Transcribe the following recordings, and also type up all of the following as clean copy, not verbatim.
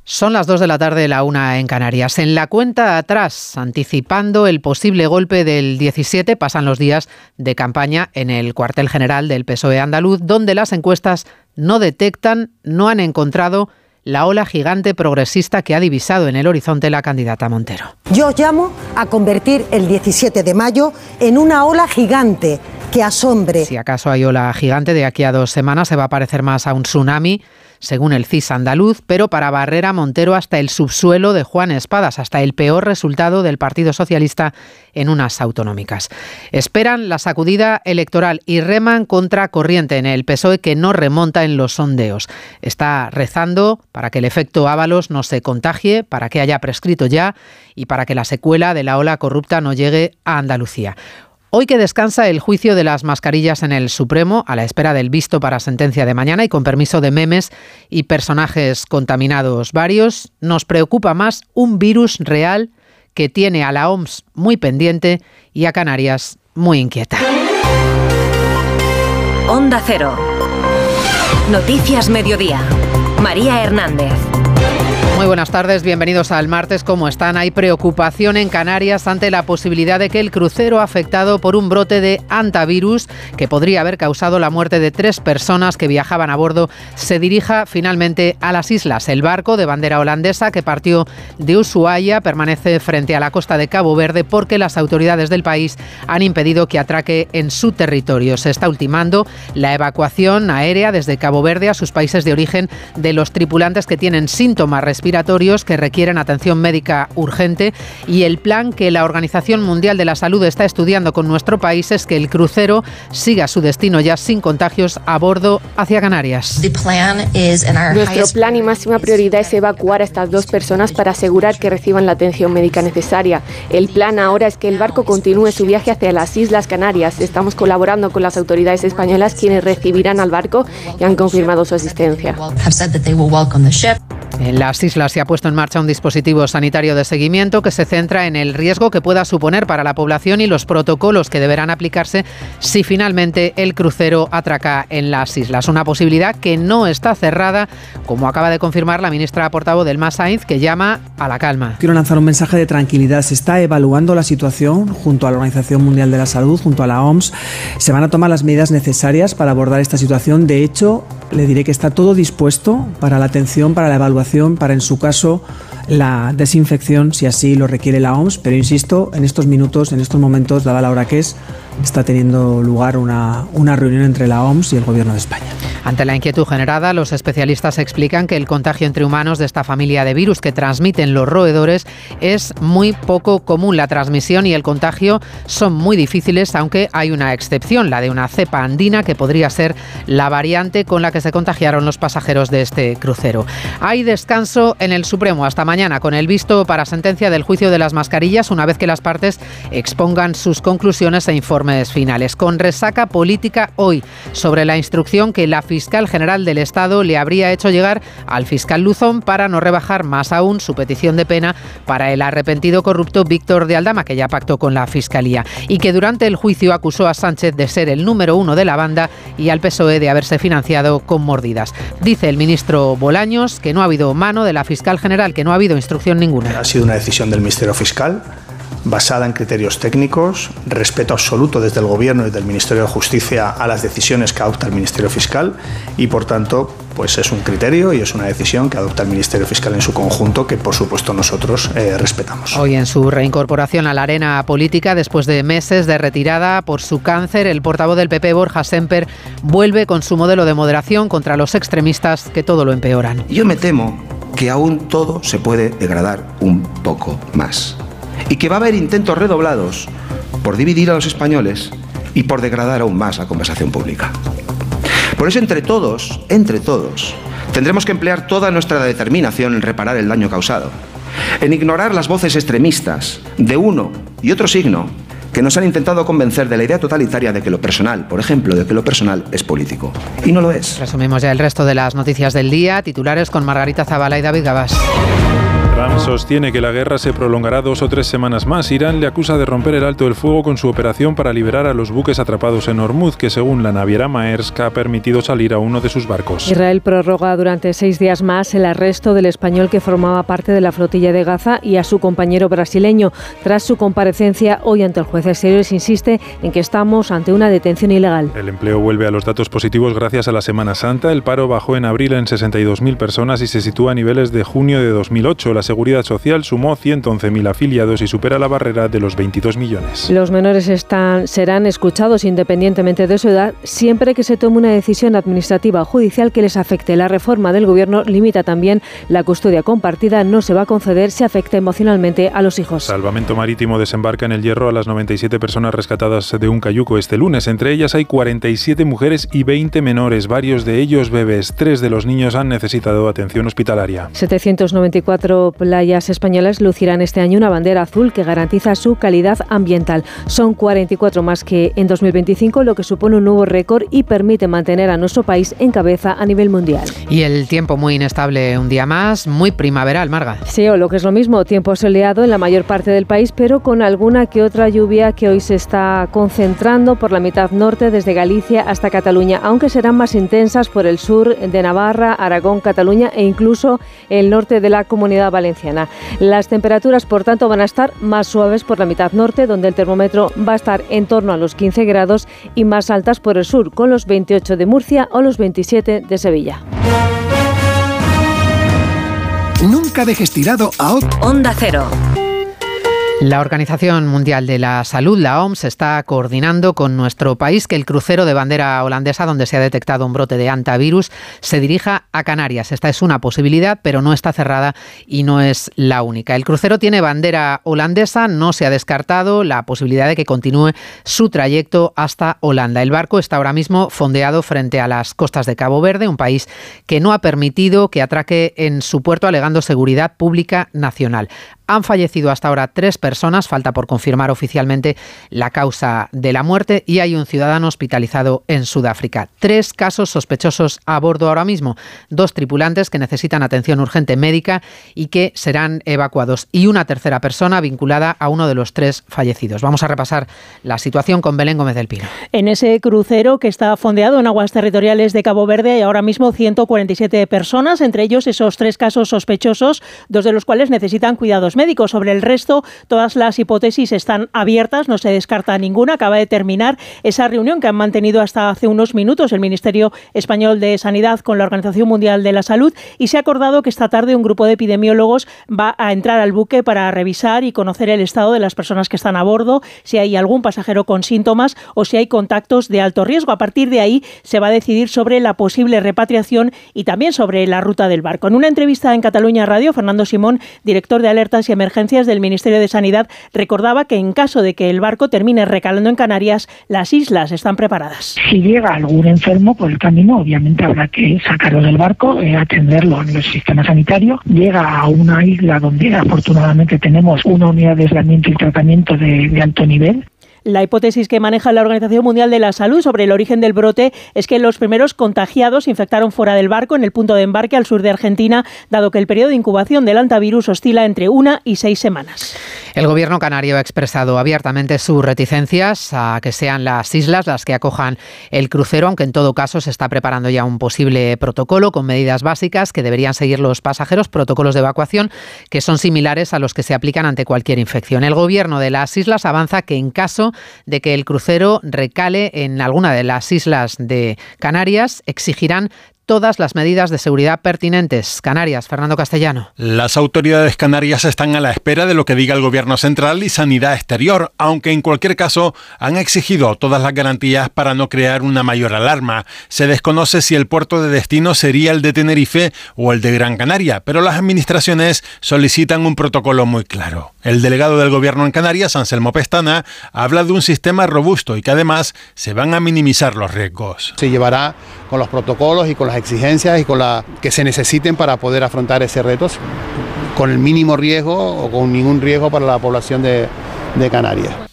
Son las 2 de la tarde, la 1 en Canarias. En la cuenta atrás, anticipando el posible golpe del 17, pasan los días de campaña en el cuartel general del PSOE andaluz, donde las encuestas no detectan, no han encontrado la ola gigante progresista que ha divisado en el horizonte la candidata Montero. Yo os llamo a convertir el 17 de mayo en una ola gigante que asombre. Si acaso hay ola gigante, de aquí a 2 semanas se va a parecer más a un tsunami, según el CIS andaluz, pero para barrer a Montero hasta el subsuelo de Juan Espadas, hasta el peor resultado del Partido Socialista en unas autonómicas. Esperan la sacudida electoral y reman contra corriente en el PSOE, que no remonta en los sondeos. Está rezando para que el efecto Ábalos no se contagie, para que haya prescrito ya y para que la secuela de la ola corrupta no llegue a Andalucía. Hoy que descansa el juicio de las mascarillas en el Supremo, a la espera del visto para sentencia de mañana y con permiso de memes y personajes contaminados varios, nos preocupa más un virus real que tiene a la OMS muy pendiente y a Canarias muy inquieta. Onda Cero. Noticias Mediodía. María Hernández. Muy buenas tardes, bienvenidos al martes. ¿Cómo están? Hay preocupación en Canarias ante la posibilidad de que el crucero afectado por un brote de hantavirus que podría haber causado la muerte de 3 personas que viajaban a bordo se dirija finalmente a las islas. El barco de bandera holandesa que partió de Ushuaia permanece frente a la costa de Cabo Verde porque las autoridades del país han impedido que atraque en su territorio. Se está ultimando la evacuación aérea desde Cabo Verde a sus países de origen de los tripulantes que tienen síntomas respiratorios que requieren atención médica urgente, y el plan que la Organización Mundial de la Salud está estudiando con nuestro país es que el crucero siga su destino ya sin contagios a bordo hacia Canarias. Nuestro plan y máxima prioridad es evacuar a estas 2 personas para asegurar que reciban la atención médica necesaria. El plan ahora es que el barco continúe su viaje hacia las Islas Canarias. Estamos colaborando con las autoridades españolas, quienes recibirán al barco y han confirmado su asistencia. En las islas se ha puesto en marcha un dispositivo sanitario de seguimiento que se centra en el riesgo que pueda suponer para la población y los protocolos que deberán aplicarse si finalmente el crucero atraca en las islas. Una posibilidad que no está cerrada, como acaba de confirmar la ministra portavoz del MAS, Sainz, que llama a la calma. Quiero lanzar un mensaje de tranquilidad. Se está evaluando la situación junto a la Organización Mundial de la Salud, junto a la OMS. Se van a tomar las medidas necesarias para abordar esta situación. De hecho, le diré que está todo dispuesto para la atención, para la evaluación, para, en su caso, la desinfección, si así lo requiere la OMS. Pero insisto, en estos minutos, en estos momentos, dada la hora que es, está teniendo lugar una reunión entre la OMS y el Gobierno de España. Ante la inquietud generada, los especialistas explican que el contagio entre humanos de esta familia de virus que transmiten los roedores es muy poco común. La transmisión y el contagio son muy difíciles, aunque hay una excepción, la de una cepa andina que podría ser la variante con la que se contagiaron los pasajeros de este crucero. Hay descanso en el Supremo hasta mañana con el visto para sentencia del juicio de las mascarillas, una vez que las partes expongan sus conclusiones e informes finales. Con resaca política hoy sobre la instrucción que la fiscal general del Estado le habría hecho llegar al fiscal Luzón para no rebajar más aún su petición de pena para el arrepentido corrupto Víctor de Aldama, que ya pactó con la Fiscalía, y que durante el juicio acusó a Sánchez de ser el número 1 de la banda y al PSOE de haberse financiado con mordidas. Dice el ministro Bolaños que no ha habido mano de la fiscal general, que no ha habido instrucción ninguna. Ha sido una decisión del Ministerio Fiscal, basada en criterios técnicos, respeto absoluto desde el Gobierno y del Ministerio de Justicia a las decisiones que adopta el Ministerio Fiscal, y por tanto pues es un criterio y es una decisión que adopta el Ministerio Fiscal en su conjunto, que por supuesto nosotros respetamos. Hoy, en su reincorporación a la arena política después de meses de retirada por su cáncer, el portavoz del PP, Borja Sémper, vuelve con su modelo de moderación contra los extremistas que todo lo empeoran. Yo me temo que aún todo se puede degradar un poco más, y que va a haber intentos redoblados por dividir a los españoles y por degradar aún más la conversación pública. Por eso, entre todos, tendremos que emplear toda nuestra determinación en reparar el daño causado, en ignorar las voces extremistas de uno y otro signo que nos han intentado convencer de la idea totalitaria de que lo personal, por ejemplo, de que lo personal es político. Y no lo es. Resumimos ya el resto de las noticias del día. Titulares con Margarita Zavala y David Gabás. Trump sostiene que la guerra se prolongará 2 o 3 semanas más. Irán le acusa de romper el alto del fuego con su operación para liberar a los buques atrapados en Hormuz, que según la naviera Maersk ha permitido salir a uno de sus barcos. Israel prorroga durante 6 días más el arresto del español que formaba parte de la flotilla de Gaza y a su compañero brasileño. Tras su comparecencia hoy ante el juez Exteriores, insiste en que estamos ante una detención ilegal. El empleo vuelve a los datos positivos gracias a la Semana Santa. El paro bajó en abril en 62.000 personas y se sitúa a niveles de junio de 2008. La Seguridad Social sumó 111.000 afiliados y supera la barrera de los 22 millones. Los menores serán escuchados independientemente de su edad, siempre que se tome una decisión administrativa o judicial que les afecte. La reforma del Gobierno limita también la custodia compartida. No se va a conceder si afecta emocionalmente a los hijos. Salvamento Marítimo desembarca en el Hierro a las 97 personas rescatadas de un cayuco este lunes. Entre ellas hay 47 mujeres y 20 menores, varios de ellos bebés. 3 de los niños han necesitado atención hospitalaria. 794 playas españolas lucirán este año una bandera azul que garantiza su calidad ambiental. Son 44 más que en 2025, lo que supone un nuevo récord y permite mantener a nuestro país en cabeza a nivel mundial. Y el tiempo muy inestable un día más, muy primaveral, Marga. Sí, o lo que es lo mismo, tiempo soleado en la mayor parte del país, pero con alguna que otra lluvia que hoy se está concentrando por la mitad norte, desde Galicia hasta Cataluña, aunque serán más intensas por el sur de Navarra, Aragón, Cataluña e incluso el norte de la Comunidad Valenciana. Las temperaturas, por tanto, van a estar más suaves por la mitad norte, donde el termómetro va a estar en torno a los 15 grados, y más altas por el sur, con los 28 de Murcia o los 27 de Sevilla. Nunca dejes tirado a Onda Cero. La Organización Mundial de la Salud, la OMS, está coordinando con nuestro país que el crucero de bandera holandesa, donde se ha detectado un brote de hantavirus, se dirija a Canarias. Esta es una posibilidad, pero no está cerrada y no es la única. El crucero tiene bandera holandesa, no se ha descartado la posibilidad de que continúe su trayecto hasta Holanda. El barco está ahora mismo fondeado frente a las costas de Cabo Verde, un país que no ha permitido que atraque en su puerto alegando seguridad pública nacional. Han fallecido hasta ahora 3 personas, falta por confirmar oficialmente la causa de la muerte, y hay un ciudadano hospitalizado en Sudáfrica. 3 casos sospechosos a bordo ahora mismo, 2 tripulantes que necesitan atención urgente médica y que serán evacuados, y una tercera persona vinculada a uno de los 3 fallecidos. Vamos a repasar la situación con Belén Gómez del Pino. En ese crucero que está fondeado en aguas territoriales de Cabo Verde hay ahora mismo 147 personas, entre ellos esos 3 casos sospechosos, 2 de los cuales necesitan cuidados médicos. Sobre el resto, todas las hipótesis están abiertas, no se descarta ninguna. Acaba de terminar esa reunión que han mantenido hasta hace unos minutos el Ministerio Español de Sanidad con la Organización Mundial de la Salud, y se ha acordado que esta tarde un grupo de epidemiólogos va a entrar al buque para revisar y conocer el estado de las personas que están a bordo, si hay algún pasajero con síntomas o si hay contactos de alto riesgo. A partir de ahí se va a decidir sobre la posible repatriación y también sobre la ruta del barco. En una entrevista en Cataluña Radio, Fernando Simón, director de Alertas y Emergencias del Ministerio de Sanidad, recordaba que en caso de que el barco termine recalando en Canarias, las islas están preparadas. Si llega algún enfermo por el camino, obviamente habrá que sacarlo del barco, atenderlo en el sistema sanitario. Llega a una isla donde afortunadamente tenemos una unidad de aislamiento y tratamiento de alto nivel. La hipótesis que maneja la Organización Mundial de la Salud sobre el origen del brote es que los primeros contagiados se infectaron fuera del barco, en el punto de embarque al sur de Argentina, dado que el periodo de incubación del hantavirus oscila entre 1 y 6 semanas. El gobierno canario ha expresado abiertamente sus reticencias a que sean las islas las que acojan el crucero, aunque en todo caso se está preparando ya un posible protocolo con medidas básicas que deberían seguir los pasajeros, protocolos de evacuación que son similares a los que se aplican ante cualquier infección. El gobierno de las islas avanza que en caso de que el crucero recale en alguna de las islas de Canarias, exigirán todas las medidas de seguridad pertinentes. Canarias, Fernando Castellano. Las autoridades canarias están a la espera de lo que diga el Gobierno central y Sanidad Exterior, aunque en cualquier caso han exigido todas las garantías para no crear una mayor alarma. Se desconoce si el puerto de destino sería el de Tenerife o el de Gran Canaria, pero las administraciones solicitan un protocolo muy claro. El delegado del Gobierno en Canarias, Anselmo Pestana, habla de un sistema robusto y que además se van a minimizar los riesgos. Se llevará con los protocolos y con las exigencias y con la que se necesiten para poder afrontar ese reto con el mínimo riesgo o con ningún riesgo para la población de Canarias.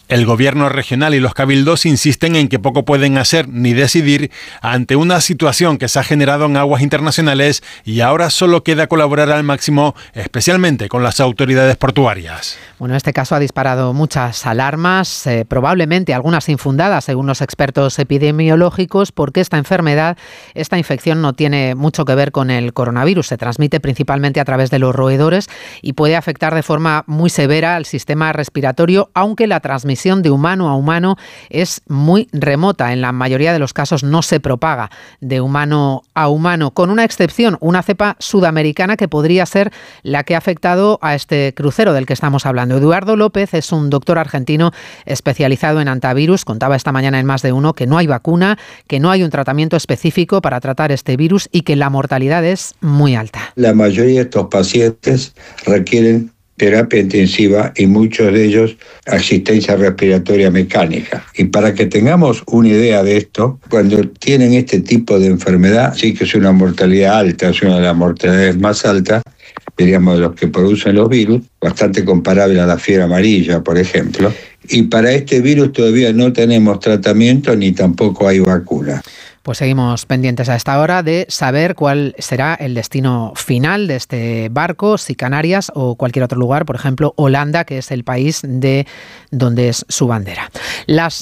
El gobierno regional y los cabildos insisten en que poco pueden hacer ni decidir ante una situación que se ha generado en aguas internacionales y ahora solo queda colaborar al máximo, especialmente con las autoridades portuarias. Bueno, este caso ha disparado muchas alarmas, probablemente algunas infundadas según los expertos epidemiológicos, porque esta infección no tiene mucho que ver con el coronavirus. Se transmite principalmente a través de los roedores y puede afectar de forma muy severa al sistema respiratorio, aunque la transmisión de humano a humano es muy remota. En la mayoría de los casos no se propaga de humano a humano, con una excepción, una cepa sudamericana que podría ser la que ha afectado a este crucero del que estamos hablando. Eduardo López es un doctor argentino especializado en antivirus. Contaba esta mañana en Más de Uno que no hay vacuna, que no hay un tratamiento específico para tratar este virus y que la mortalidad es muy alta. La mayoría de estos pacientes requieren terapia intensiva y muchos de ellos asistencia respiratoria mecánica. Y para que tengamos una idea de esto, cuando tienen este tipo de enfermedad, sí que es una mortalidad alta, es una de las mortalidades más altas, diríamos, de los que producen los virus, bastante comparable a la fiebre amarilla, por ejemplo. Y para este virus todavía no tenemos tratamiento ni tampoco hay vacuna. Pues seguimos pendientes a esta hora de saber cuál será el destino final de este barco, si Canarias o cualquier otro lugar, por ejemplo Holanda, que es el país de donde es su bandera. Las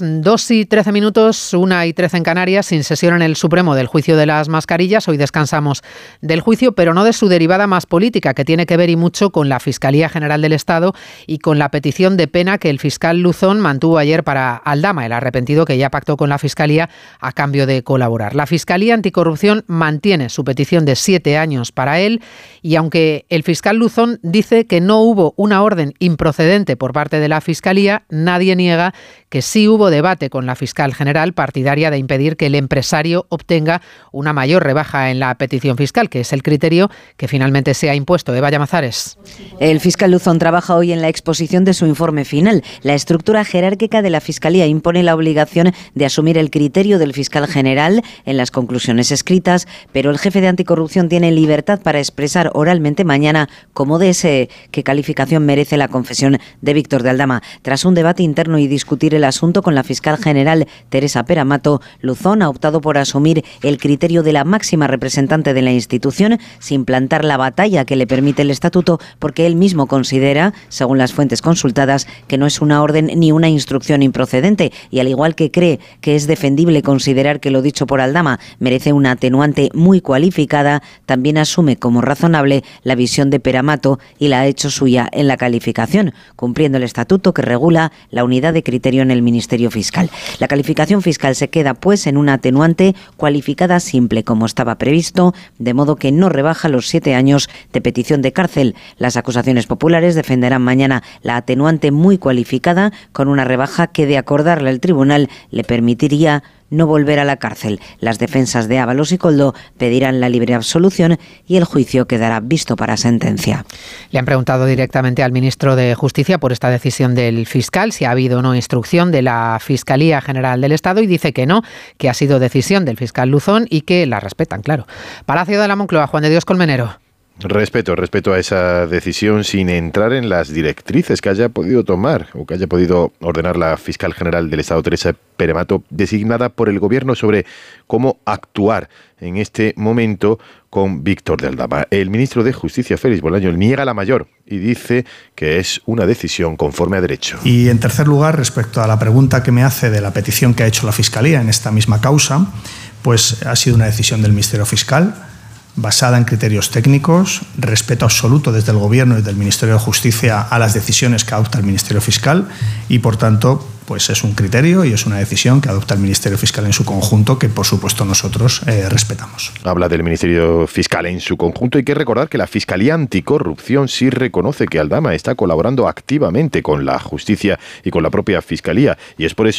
2:13, 1:13 en Canarias, sin sesión en el Supremo del juicio de las mascarillas. Hoy descansamos del juicio, pero no de su derivada más política, que tiene que ver y mucho con la Fiscalía General del Estado y con la petición de pena que el fiscal Luzón mantuvo ayer para Aldama, el arrepentido que ya pactó con la Fiscalía a cambio de colaborar. La Fiscalía Anticorrupción mantiene su petición de 7 años para él y aunque el fiscal Luzón dice que no hubo una orden improcedente por parte de la Fiscalía, nadie niega que sí hubo debate con la fiscal general partidaria de impedir que el empresario obtenga una mayor rebaja en la petición fiscal, que es el criterio que finalmente se ha impuesto. Eva Llamazares. El fiscal Luzón trabaja hoy en la exposición de su informe final. La estructura jerárquica de la Fiscalía impone la obligación de asumir el criterio del fiscal general en las conclusiones escritas, pero el jefe de Anticorrupción tiene libertad para expresar oralmente mañana cómo desee qué calificación merece la confesión de Víctor de Aldama. Tras un debate interno y discutir el asunto con la fiscal general Teresa Peramato, Luzón ha optado por asumir el criterio de la máxima representante de la institución sin plantar la batalla que le permite el estatuto, porque él mismo considera, según las fuentes consultadas, que no es una orden ni una instrucción improcedente y al igual que cree que es defendible considerar que lo dicho por Aldama merece una atenuante muy cualificada, también asume como razonable la visión de Peramato y la ha hecho suya en la calificación, cumpliendo el estatuto que regula la unidad de criterio en el Ministerio Fiscal. La calificación fiscal se queda pues en una atenuante cualificada simple como estaba previsto, de modo que no rebaja los 7 años de petición de cárcel. Las acusaciones populares defenderán mañana la atenuante muy cualificada con una rebaja que, de acordarle al tribunal, le permitiría no volver a la cárcel. Las defensas de Ábalos y Koldo pedirán la libre absolución y el juicio quedará visto para sentencia. Le han preguntado directamente al ministro de Justicia por esta decisión del fiscal, si ha habido o no instrucción de la Fiscalía General del Estado, y dice que no, que ha sido decisión del fiscal Luzón y que la respetan, claro. Palacio de la Moncloa, Juan de Dios Colmenero. Respeto a esa decisión sin entrar en las directrices que haya podido tomar o que haya podido ordenar la fiscal general del Estado, Teresa Peramato, designada por el Gobierno sobre cómo actuar en este momento con Víctor de Aldama. El ministro de Justicia, Félix Bolaño, niega la mayor y dice que es una decisión conforme a derecho. Y en tercer lugar, respecto a la pregunta que me hace de la petición que ha hecho la Fiscalía en esta misma causa, pues ha sido una decisión del Ministerio Fiscal, basada en criterios técnicos, respeto absoluto desde el Gobierno y del Ministerio de Justicia a las decisiones que adopta el Ministerio Fiscal y, por tanto, pues es un criterio y es una decisión que adopta el Ministerio Fiscal en su conjunto que, por supuesto, nosotros respetamos. Habla del Ministerio Fiscal en su conjunto. Hay que recordar que la Fiscalía Anticorrupción sí reconoce que Aldama está colaborando activamente con la justicia y con la propia Fiscalía y es por eso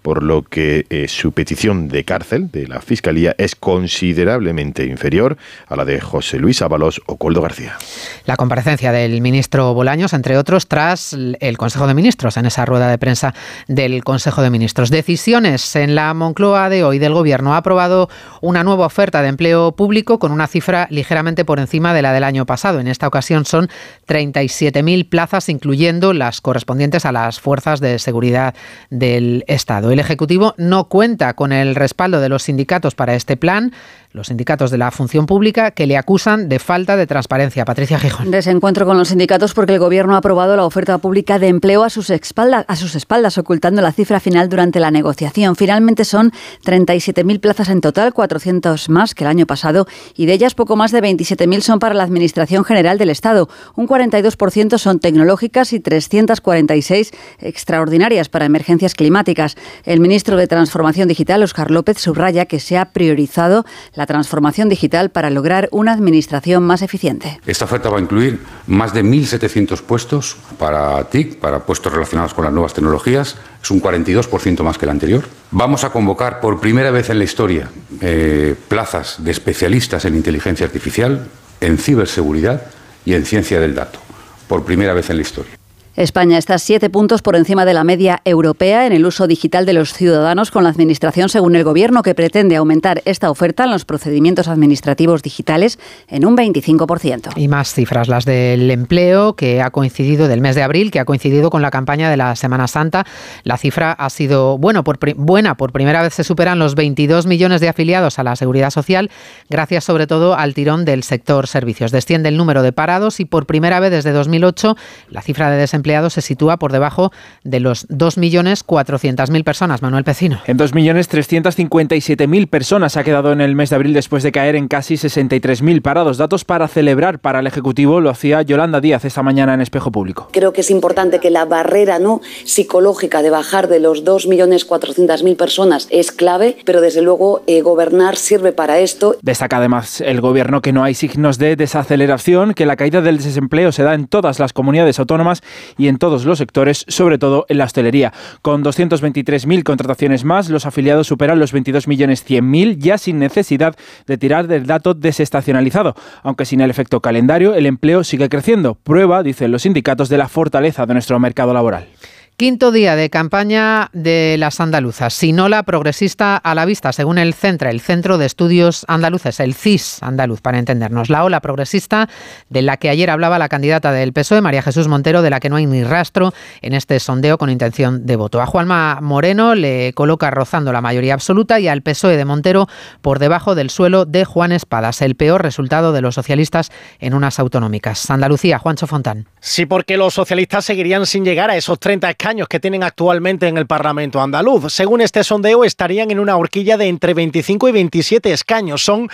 por lo que su petición de cárcel de la Fiscalía es considerablemente inferior a la de José Luis Ábalos o Koldo García. La comparecencia del ministro Bolaños, entre otros, tras el Consejo de Ministros, en esa rueda de prensa del Consejo de Ministros. Decisiones en la Moncloa de hoy del Gobierno. Ha aprobado una nueva oferta de empleo público con una cifra ligeramente por encima de la del año pasado. En esta ocasión son 37.000 plazas, incluyendo las correspondientes a las fuerzas de seguridad del Estado. El Ejecutivo no cuenta con el respaldo de los sindicatos para este plan, los sindicatos de la función pública, que le acusan de falta de transparencia. Patricia Gijón. Desencuentro con los sindicatos porque el Gobierno ha aprobado la oferta pública de empleo a sus espaldas, ocultando la cifra final durante la negociación. Finalmente son 37.000 plazas en total, 400 más que el año pasado, y de ellas poco más de 27.000 son para la Administración General del Estado. Un 42% son tecnológicas y 346 extraordinarias para emergencias climáticas. El ministro de Transformación Digital, Óscar López, subraya que se ha priorizado la transformación digital para lograr una administración más eficiente. Esta oferta va a incluir más de 1.700 puestos para TIC, para puestos relacionados con las nuevas tecnologías. Es un 42% más que el anterior. Vamos a convocar por primera vez en la historia plazas de especialistas en inteligencia artificial, en ciberseguridad y en ciencia del dato. Por primera vez en la historia. España está 7 puntos por encima de la media europea en el uso digital de los ciudadanos con la Administración, según el Gobierno, que pretende aumentar esta oferta en los procedimientos administrativos digitales en un 25%. Y más cifras, las del empleo, que ha coincidido, del mes de abril, que ha coincidido con la campaña de la Semana Santa. La cifra ha sido buena. Por primera vez se superan los 22 millones de afiliados a la Seguridad Social, gracias sobre todo al tirón del sector servicios. Desciende el número de parados y por primera vez desde 2008 la cifra de desempleo se sitúa por debajo de los 2.400.000 personas. Manuel Pecino. En 2.357.000 personas ha quedado en el mes de abril después de caer en casi 63.000 parados. Datos para celebrar para el Ejecutivo, lo hacía Yolanda Díaz esta mañana en Espejo Público. Creo que es importante que la barrera psicológica de bajar de los 2.400.000 personas es clave, pero desde luego gobernar sirve para esto. Destaca además el Gobierno que no hay signos de desaceleración, que la caída del desempleo se da en todas las comunidades autónomas y en todos los sectores, sobre todo en la hostelería. Con 223.000 contrataciones más, los afiliados superan los 22.100.000, ya sin necesidad de tirar del dato desestacionalizado. Aunque sin el efecto calendario, el empleo sigue creciendo. Prueba, dicen los sindicatos, de la fortaleza de nuestro mercado laboral. Quinto día de campaña de las andaluzas. Sinola progresista a la vista, según el CENTRA, el Centro de Estudios Andaluces, el CIS andaluz, para entendernos. La ola progresista de la que ayer hablaba la candidata del PSOE, María Jesús Montero, de la que no hay ni rastro en este sondeo con intención de voto. A Juanma Moreno le coloca rozando la mayoría absoluta y al PSOE de Montero por debajo del suelo de Juan Espadas, el peor resultado de los socialistas en unas autonómicas. Andalucía, Juancho Fontán. Sí, porque los socialistas seguirían sin llegar a esos 30 escaños que tienen actualmente en el Parlamento andaluz. Según este sondeo, estarían en una horquilla de entre 25 y 27 escaños. Son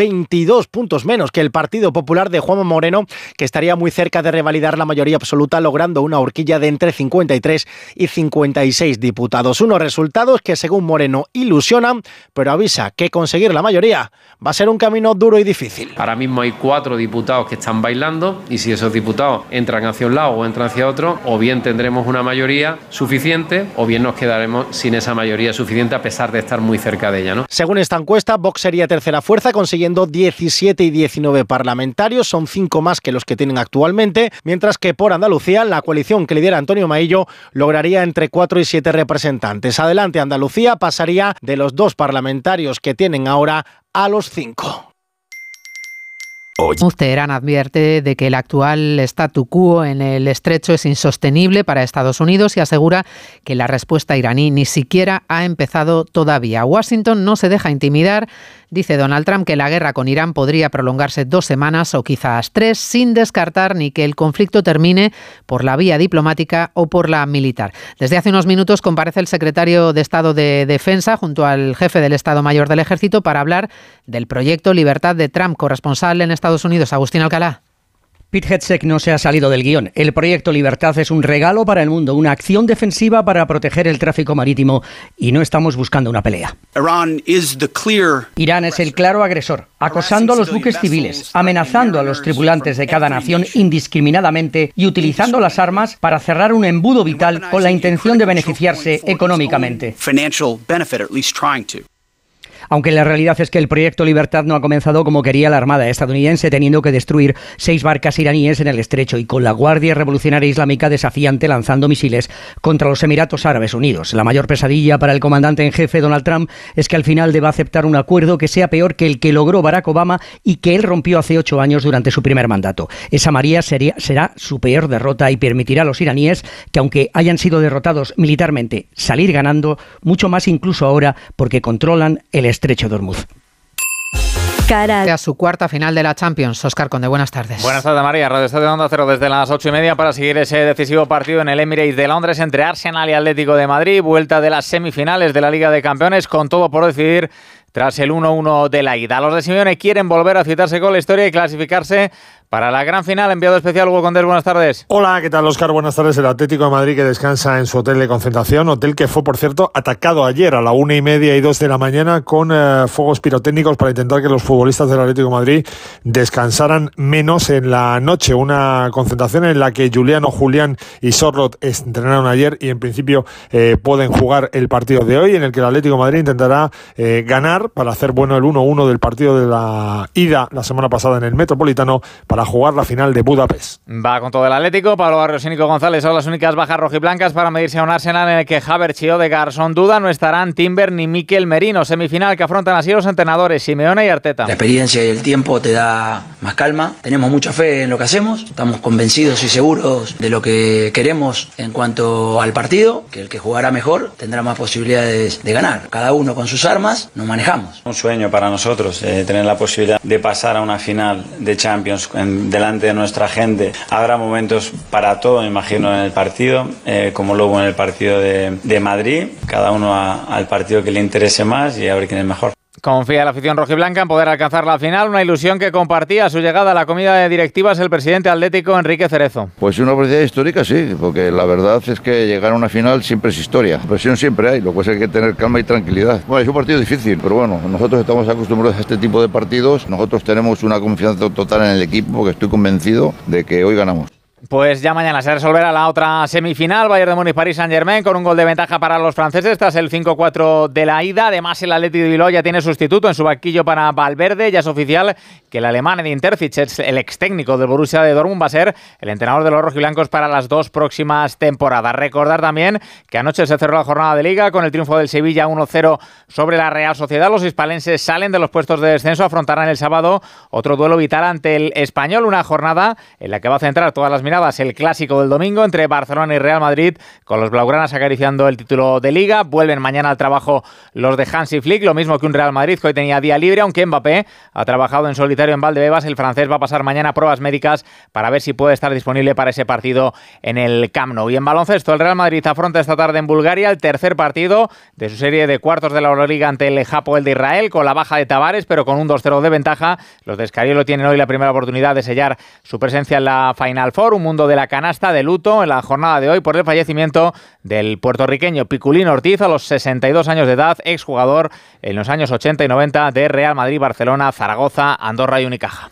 22 puntos menos que el Partido Popular de Juanma Moreno, que estaría muy cerca de revalidar la mayoría absoluta, logrando una horquilla de entre 53 y 56 diputados. Unos resultados que, según Moreno, ilusionan, pero avisa que conseguir la mayoría va a ser un camino duro y difícil. Ahora mismo hay 4 diputados que están bailando y si esos diputados entran hacia un lado o entran hacia otro, o bien tendremos una mayoría suficiente o bien nos quedaremos sin esa mayoría suficiente a pesar de estar muy cerca de ella, ¿no? Según esta encuesta, Vox sería tercera fuerza consiguiendo 17 y 19 parlamentarios, son 5 más que los que tienen actualmente, mientras que por Andalucía la coalición que lidera Antonio Maillo lograría entre 4 y 7 representantes. Adelante Andalucía pasaría de los 2 parlamentarios que tienen ahora a los 5. Teherán advierte de que el actual statu quo en el estrecho es insostenible para Estados Unidos y asegura que la respuesta iraní ni siquiera ha empezado todavía. Washington no se deja intimidar. Dice Donald Trump que la guerra con Irán podría prolongarse 2 semanas o quizás 3, sin descartar ni que el conflicto termine por la vía diplomática o por la militar. Desde hace unos minutos comparece el secretario de Estado de Defensa junto al jefe del Estado Mayor del Ejército para hablar del proyecto Libertad de Trump. Corresponsal en Estados Unidos, Agustín Alcalá. Pete Hegseth no se ha salido del guión. El proyecto Libertad es un regalo para el mundo, una acción defensiva para proteger el tráfico marítimo y no estamos buscando una pelea. Irán es el claro agresor, acosando a los buques civiles, amenazando a los tripulantes de cada nación indiscriminadamente y utilizando las armas para cerrar un embudo vital con la intención de beneficiarse económicamente. Aunque la realidad es que el proyecto Libertad no ha comenzado como quería la Armada estadounidense, teniendo que destruir 6 barcas iraníes en el estrecho y con la Guardia Revolucionaria Islámica desafiante lanzando misiles contra los Emiratos Árabes Unidos. La mayor pesadilla para el comandante en jefe Donald Trump es que al final deba aceptar un acuerdo que sea peor que el que logró Barack Obama y que él rompió hace 8 años durante su primer mandato. Esa María será su peor derrota y permitirá a los iraníes que, aunque hayan sido derrotados militarmente, salir ganando, mucho más incluso ahora porque controlan el estrecho de Hormuz. A su cuarta final de la Champions. Óscar Conde, buenas tardes. Buenas tardes, María. Radio Estadio Onda Cero desde las 8:30 para seguir ese decisivo partido en el Emirates de Londres entre Arsenal y Atlético de Madrid. Vuelta de las semifinales de la Liga de Campeones con todo por decidir tras el 1-1 de la ida. Los de Simeone quieren volver a citarse con la historia y clasificarse para la gran final. Enviado especial Hugo Condés, buenas tardes. Hola, ¿qué tal, Óscar? Buenas tardes. El Atlético de Madrid que descansa en su hotel de concentración, hotel que fue, por cierto, atacado ayer a la 1:30 y 2 de la mañana con fuegos pirotécnicos para intentar que los futbolistas del Atlético de Madrid descansaran menos en la noche. Una concentración en la que Julián y Sorloth entrenaron ayer y en principio pueden jugar el partido de hoy, en el que el Atlético de Madrid intentará ganar para hacer bueno el 1-1 del partido de la ida la semana pasada en el Metropolitano para jugar la final de Budapest. Va con todo el Atlético. Pablo Barrios y Nico González son las únicas bajas rojiblancas para medirse a un Arsenal en el que Havertz y Odegaard son duda. No estarán Timber ni Mikel Merino. Semifinal que afrontan así los entrenadores Simeone y Arteta. La experiencia y el tiempo te da más calma. Tenemos mucha fe en lo que hacemos. Estamos convencidos y seguros de lo que queremos en cuanto al partido, que el que jugará mejor tendrá más posibilidades de ganar. Cada uno con sus armas nos manejamos. Un sueño para nosotros, tener la posibilidad de pasar a una final de Champions delante de nuestra gente. Habrá momentos para todo, me imagino, en el partido, como luego en el partido de Madrid. Cada uno al partido que le interese más y a ver quién es mejor. Confía la afición rojiblanca en poder alcanzar la final, una ilusión que compartía a su llegada a la comida de directivas el presidente atlético Enrique Cerezo. Pues una oportunidad histórica, sí, porque la verdad es que llegar a una final siempre es historia. Presión siempre hay, lo que pasa es que hay que tener calma y tranquilidad. Bueno, es un partido difícil, pero bueno, nosotros estamos acostumbrados a este tipo de partidos, nosotros tenemos una confianza total en el equipo, porque estoy convencido de que hoy ganamos. Pues ya mañana se resolverá la otra semifinal, Bayern de Múnich, Paris Saint-Germain, con un gol de ventaja para los franceses tras el 5-4 de la ida. Además, el Athletic de Bilbao ya tiene sustituto en su banquillo para Valverde. Ya es oficial que el alemán Edin Terzic, el ex técnico del Borussia de Dortmund, va a ser el entrenador de los rojiblancos para las 2 próximas temporadas. Recordar también que anoche se cerró la jornada de Liga con el triunfo del Sevilla 1-0 sobre la Real Sociedad. Los hispalenses salen de los puestos de descenso, afrontarán el sábado otro duelo vital ante el Español, una jornada en la que va a centrar todas las miradas el clásico del domingo entre Barcelona y Real Madrid, con los blaugranas acariciando el título de Liga. Vuelven mañana al trabajo los de Hansi Flick, lo mismo que un Real Madrid que hoy tenía día libre, aunque Mbappé ha trabajado en solitario en Valdebebas. El francés va a pasar mañana pruebas médicas para ver si puede estar disponible para ese partido en el Camp Nou. Y en baloncesto, el Real Madrid afronta esta tarde en Bulgaria el tercer partido de su serie de cuartos de la Euroliga ante el Hapoel de Israel, con la baja de Tavares, pero con un 2-0 de ventaja. Los de Escariolo tienen hoy la primera oportunidad de sellar su presencia en la Final Four, un mundo de la canasta de luto en la jornada de hoy por el fallecimiento del puertorriqueño Piculín Ortiz a los 62 años de edad, exjugador en los años 80 y 90 de Real Madrid, Barcelona, Zaragoza, Andorra y Unicaja.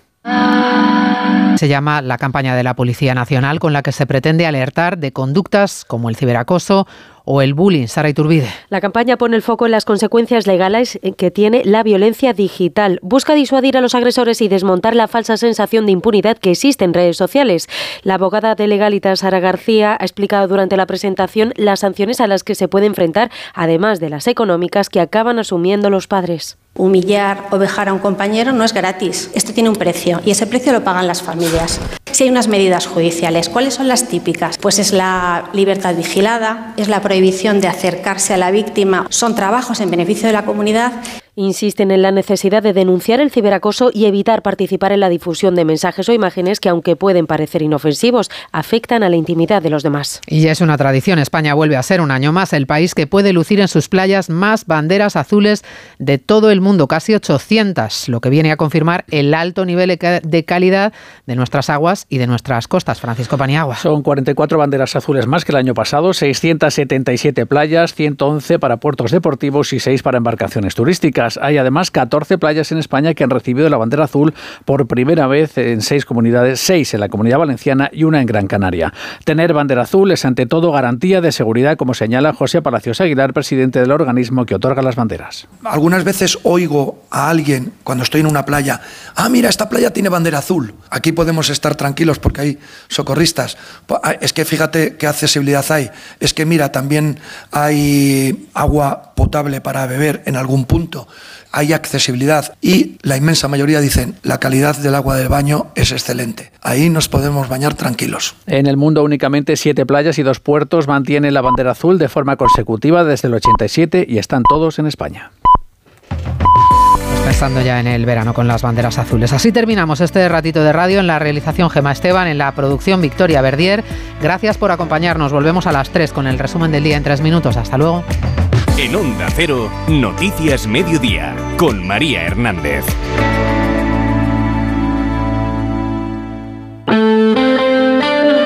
Se llama la campaña de la Policía Nacional, con la que se pretende alertar de conductas como el ciberacoso o el bullying. Sara Iturbide. La campaña pone el foco en las consecuencias legales que tiene la violencia digital. Busca disuadir a los agresores y desmontar la falsa sensación de impunidad que existe en redes sociales. La abogada de Legalitas, Sara García, ha explicado durante la presentación las sanciones a las que se puede enfrentar, además de las económicas que acaban asumiendo los padres. Humillar o vejar a un compañero no es gratis. Esto tiene un precio y ese precio lo pagan las familias. Si hay unas medidas judiciales, ¿cuáles son las típicas? Pues es la libertad vigilada, es la prohibición de acercarse a la víctima, son trabajos en beneficio de la comunidad. insisten en la necesidad de denunciar el ciberacoso y evitar participar en la difusión de mensajes o imágenes que, aunque pueden parecer inofensivos, afectan a la intimidad de los demás. Y es una tradición. España vuelve a ser un año más el país que puede lucir en sus playas más banderas azules de todo el mundo, casi 800, lo que viene a confirmar el alto nivel de calidad de nuestras aguas y de nuestras costas. Francisco Paniagua. Son 44 banderas azules más que el año pasado, 677 playas, 111 para puertos deportivos y 6 para embarcaciones turísticas. Hay además 14 playas en España que han recibido la bandera azul por primera vez en 6 comunidades, 6 en la Comunidad Valenciana y 1 en Gran Canaria. Tener bandera azul es ante todo garantía de seguridad, como señala José Palacios Aguilar, presidente del organismo que otorga las banderas. Algunas veces oigo a alguien cuando estoy en una playa: mira, esta playa tiene bandera azul, aquí podemos estar tranquilos porque hay socorristas. Es que fíjate qué accesibilidad hay, es que mira, también hay agua potable para beber en algún punto, hay accesibilidad, y la inmensa mayoría dicen la calidad del agua del baño es excelente, ahí nos podemos bañar tranquilos. En el mundo únicamente 7 playas y 2 puertos mantienen la bandera azul de forma consecutiva desde el 87 y están todos en España. Pensando ya en el verano con las banderas azules. Así terminamos este ratito de radio. En la realización Gemma Esteban, en la producción Victoria Verdier. Gracias por acompañarnos. Volvemos a las 3 con el resumen del día en 3 minutos. Hasta luego. En Onda Cero, Noticias Mediodía, con María Hernández.